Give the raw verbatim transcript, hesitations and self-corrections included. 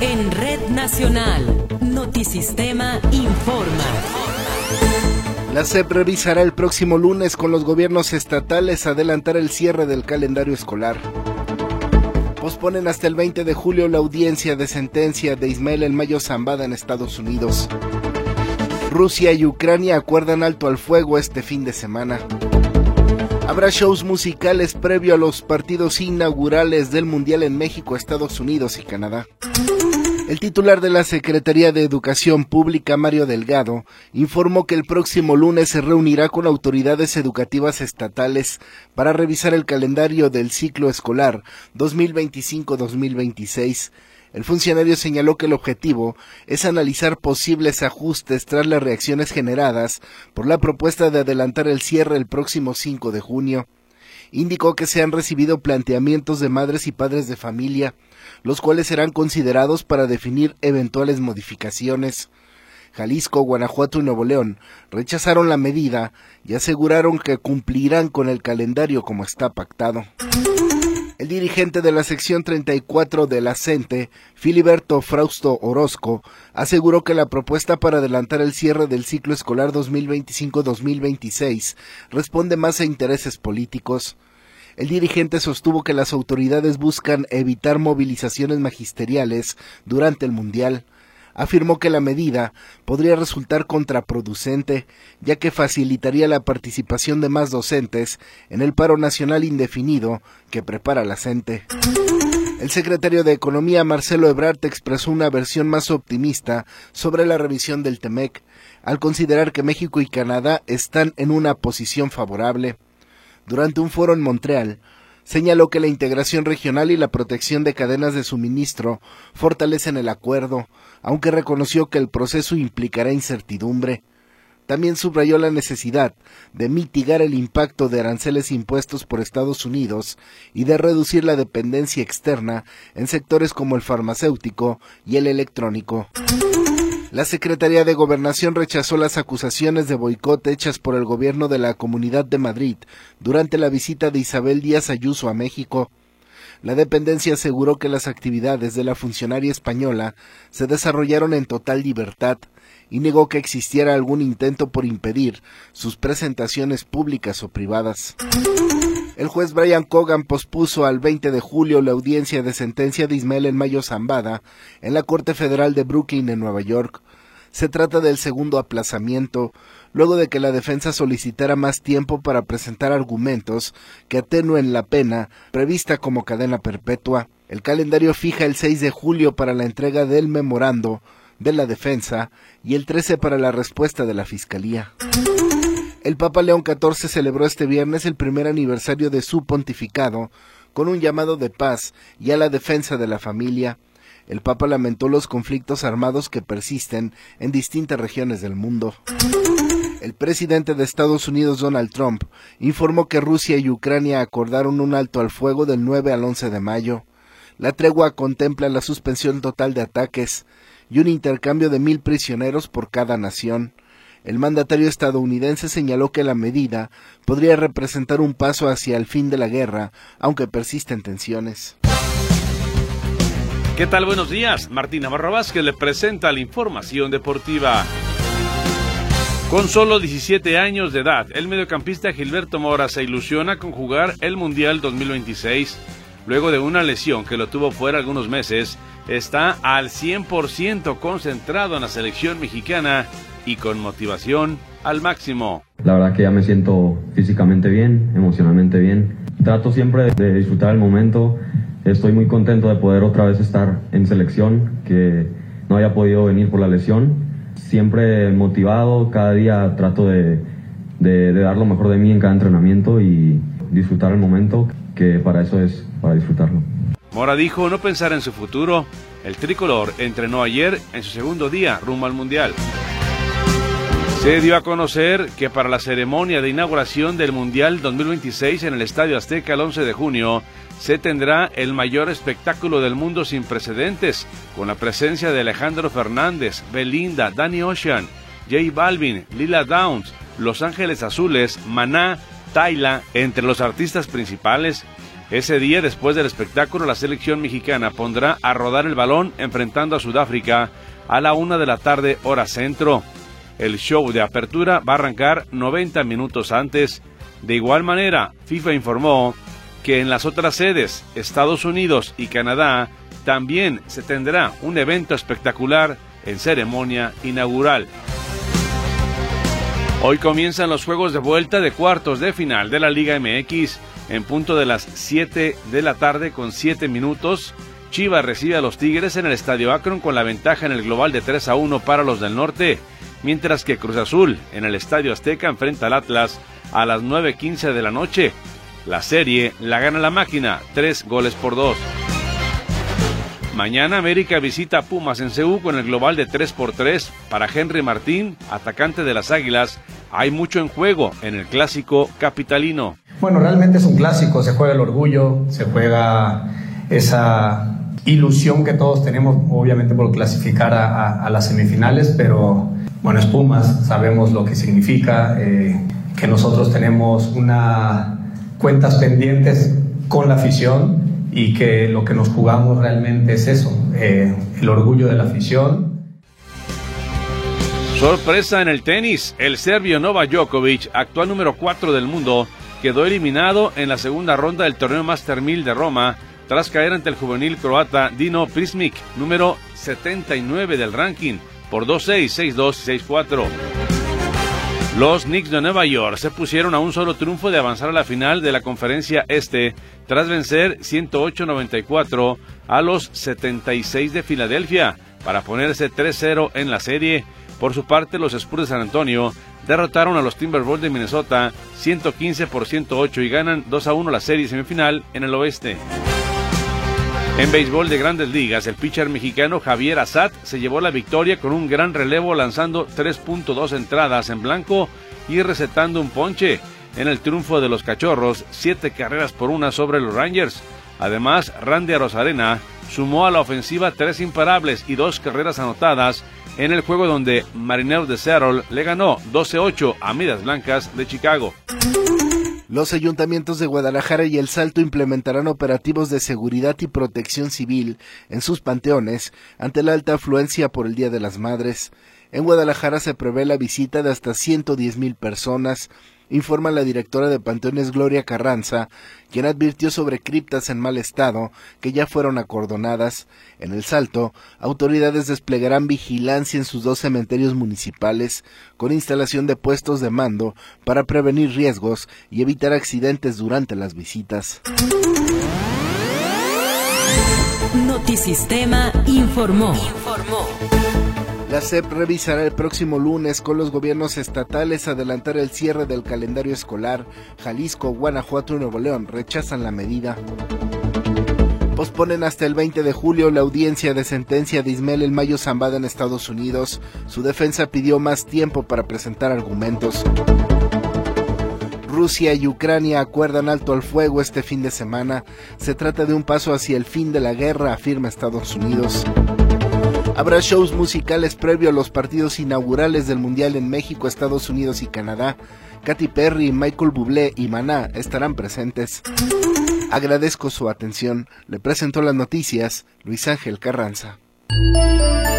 En Red Nacional, Notisistema informa. La S E P revisará el próximo lunes con los gobiernos estatales adelantar el cierre del calendario escolar. Posponen hasta el veinte de julio la audiencia de sentencia de Ismael El Mayo Zambada en Estados Unidos. Rusia y Ucrania acuerdan alto al fuego este fin de semana. Habrá shows musicales previo a los partidos inaugurales del Mundial en México, Estados Unidos y Canadá. El titular de la Secretaría de Educación Pública, Mario Delgado, informó que el próximo lunes se reunirá con autoridades educativas estatales para revisar el calendario del ciclo escolar dos mil veinticinco dos mil veintiséis. El funcionario señaló que el objetivo es analizar posibles ajustes tras las reacciones generadas por la propuesta de adelantar el cierre el próximo cinco de junio. Indicó que se han recibido planteamientos de madres y padres de familia, los cuales serán considerados para definir eventuales modificaciones. Jalisco, Guanajuato y Nuevo León rechazaron la medida y aseguraron que cumplirán con el calendario como está pactado. El dirigente de la sección treinta y cuatro de la CENTE, Filiberto Frausto Orozco, aseguró que la propuesta para adelantar el cierre del ciclo escolar dos mil veinticinco dos mil veintiséis responde más a intereses políticos. El dirigente sostuvo que las autoridades buscan evitar movilizaciones magisteriales durante el Mundial. Afirmó que la medida podría resultar contraproducente, ya que facilitaría la participación de más docentes en el paro nacional indefinido que prepara la CENTE. El secretario de Economía, Marcelo Ebrard, expresó una versión más optimista sobre la revisión del TEMEC, al considerar que México y Canadá están en una posición favorable. Durante un foro en Montreal, señaló que la integración regional y la protección de cadenas de suministro fortalecen el acuerdo, aunque reconoció que el proceso implicará incertidumbre. También subrayó la necesidad de mitigar el impacto de aranceles impuestos por Estados Unidos y de reducir la dependencia externa en sectores como el farmacéutico y el electrónico. La Secretaría de Gobernación rechazó las acusaciones de boicot hechas por el gobierno de la Comunidad de Madrid durante la visita de Isabel Díaz Ayuso a México. La dependencia aseguró que las actividades de la funcionaria española se desarrollaron en total libertad y negó que existiera algún intento por impedir sus presentaciones públicas o privadas. El juez Brian Cogan pospuso al veinte de julio la audiencia de sentencia de Ismael El Mayo Zambada en la Corte Federal de Brooklyn en Nueva York. Se trata del segundo aplazamiento, luego de que la defensa solicitara más tiempo para presentar argumentos que atenúen la pena prevista como cadena perpetua. El calendario fija el seis de julio para la entrega del memorando de la defensa y el trece para la respuesta de la Fiscalía. El Papa León catorce celebró este viernes el primer aniversario de su pontificado con un llamado de paz y a la defensa de la familia. El Papa lamentó los conflictos armados que persisten en distintas regiones del mundo. El presidente de Estados Unidos, Donald Trump, informó que Rusia y Ucrania acordaron un alto al fuego del nueve al once de mayo. La tregua contempla la suspensión total de ataques y un intercambio de mil prisioneros por cada nación. El mandatario estadounidense señaló que la medida podría representar un paso hacia el fin de la guerra, aunque persisten tensiones. ¿Qué tal? Buenos días. Martín Navarro Vázquez le presenta la información deportiva. Con solo diecisiete años de edad, el mediocampista Gilberto Mora se ilusiona con jugar el Mundial dos mil veintiséis. Luego de una lesión que lo tuvo fuera algunos meses, está al cien por ciento concentrado en la selección mexicana y con motivación al máximo. La verdad que ya me siento físicamente bien, emocionalmente bien. Trato siempre de disfrutar el momento. Estoy muy contento de poder otra vez estar en selección, que no haya podido venir por la lesión. Siempre motivado, cada día trato de, de, de dar lo mejor de mí en cada entrenamiento y disfrutar el momento, que para eso es, para disfrutarlo. Mora dijo no pensar en su futuro. El tricolor entrenó ayer en su segundo día rumbo al Mundial. Se dio a conocer que para la ceremonia de inauguración del Mundial dos mil veintiséis en el Estadio Azteca el once de junio, se tendrá el mayor espectáculo del mundo sin precedentes, con la presencia de Alejandro Fernández, Belinda, Danny Ocean, J Balvin, Lila Downs, Los Ángeles Azules, Maná, Tayla, entre los artistas principales. Ese día, después del espectáculo, la selección mexicana pondrá a rodar el balón enfrentando a Sudáfrica a la una de la tarde, hora centro. El show de apertura va a arrancar noventa minutos antes. De igual manera, FIFA informó que en las otras sedes, Estados Unidos y Canadá, también se tendrá un evento espectacular en ceremonia inaugural. Hoy comienzan los juegos de vuelta de cuartos de final de la Liga M X. En punto de las siete de la tarde con siete minutos, Chivas recibe a los Tigres en el Estadio Akron con la ventaja en el global de tres a uno para los del norte, mientras que Cruz Azul en el Estadio Azteca enfrenta al Atlas a las nueve quince de la noche. La serie la gana la máquina, tres goles por dos. Mañana América visita a Pumas en C U con el global de tres por tres. Para Henry Martín, atacante de las Águilas, hay mucho en juego en el clásico capitalino. Bueno, realmente es un clásico, se juega el orgullo, se juega esa ilusión que todos tenemos, obviamente por clasificar a, a, a las semifinales, pero bueno, es Pumas, sabemos lo que significa, eh, que nosotros tenemos una cuentas pendientes con la afición y que lo que nos jugamos realmente es eso, eh, el orgullo de la afición. Sorpresa en el tenis, el serbio Novak Djokovic, actual número cuatro del mundo, quedó eliminado en la segunda ronda del torneo Master mil de Roma tras caer ante el juvenil croata Dino Prismic, número setenta y nueve del ranking, por dos seis, seis dos y seis cuatro. Los Knicks de Nueva York se pusieron a un solo triunfo de avanzar a la final de la Conferencia Este tras vencer ciento ocho a noventa y cuatro a los setenta y seis de Filadelfia para ponerse tres cero en la serie. Por su parte, los Spurs de San Antonio derrotaron a los Timberwolves de Minnesota ciento quince por ciento ocho y ganan dos a uno la serie semifinal en el oeste. En béisbol de Grandes Ligas, el pitcher mexicano Javier Assad se llevó la victoria con un gran relevo lanzando tres punto dos entradas en blanco y recetando un ponche en el triunfo de los Cachorros, siete carreras por una sobre los Rangers. Además, Randy Arozarena sumó a la ofensiva tres imparables y dos carreras anotadas en el juego donde Marineros de Seattle le ganó doce ocho a Medias Blancas de Chicago. Los ayuntamientos de Guadalajara y El Salto implementarán operativos de seguridad y protección civil en sus panteones ante la alta afluencia por el Día de las Madres. En Guadalajara se prevé la visita de hasta ciento diez mil personas, informa la directora de Panteones Gloria Carranza, quien advirtió sobre criptas en mal estado que ya fueron acordonadas. En El Salto, autoridades desplegarán vigilancia en sus dos cementerios municipales con instalación de puestos de mando para prevenir riesgos y evitar accidentes durante las visitas. Notisistema informó. Informó. La S E P revisará el próximo lunes con los gobiernos estatales adelantar el cierre del calendario escolar. Jalisco, Guanajuato y Nuevo León rechazan la medida. Posponen hasta el veinte de julio la audiencia de sentencia de Ismael El Mayo Zambada en Estados Unidos. Su defensa pidió más tiempo para presentar argumentos. Rusia y Ucrania acuerdan alto al fuego este fin de semana. Se trata de un paso hacia el fin de la guerra, afirma Estados Unidos. Habrá shows musicales previo a los partidos inaugurales del Mundial en México, Estados Unidos y Canadá. Katy Perry, Michael Bublé y Maná estarán presentes. Agradezco su atención. Le presentó las noticias Luis Ángel Carranza.